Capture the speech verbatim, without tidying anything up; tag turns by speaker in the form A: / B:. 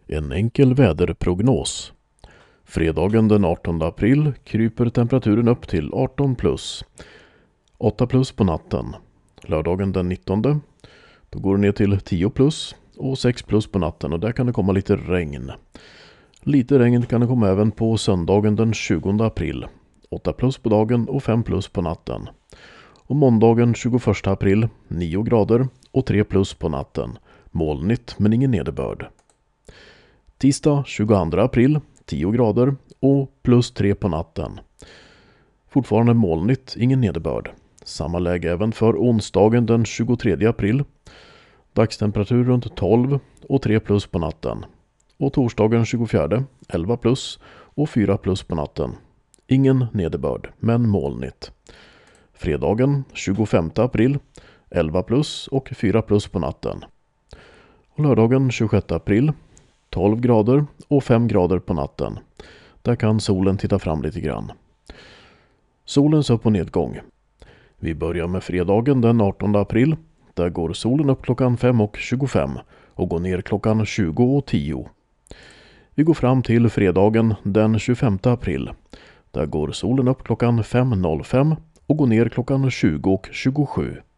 A: En enkel väderprognos. Fredagen den artonde april kryper temperaturen upp till arton plus. åtta plus på natten. Lördagen den nittonde. Då går det ner till tio plus och sex plus på natten, och där kan det komma lite regn. Lite regn kan det komma även på söndagen den tjugonde april. åtta plus på dagen och fem plus på natten. Och måndagen tjugoförsta april nio grader och tre plus på natten. Molnigt men ingen nederbörd. Tisdag tjugoandra april tio grader och plus tre på natten. Fortfarande molnigt, ingen nederbörd. Samma läge även för onsdagen den tjugotredje april. Dagstemperatur runt tolv och tre plus på natten. Och torsdagen tjugofjärde elva plus och fyra plus på natten. Ingen nederbörd, men molnigt. Fredagen tjugofemte april elva plus och fyra plus på natten. Och lördagen tjugosjätte april tolv grader och fem grader på natten. Där kan solen titta fram lite grann. Solens upp- och nedgång. Vi börjar med fredagen den artonde april. Där går solen upp klockan fem och tjugofem och går ner klockan tjugo och tio. Vi går fram till fredagen den tjugofemte april. Där går solen upp klockan fem noll fem och går ner klockan tjugo och tjugosju.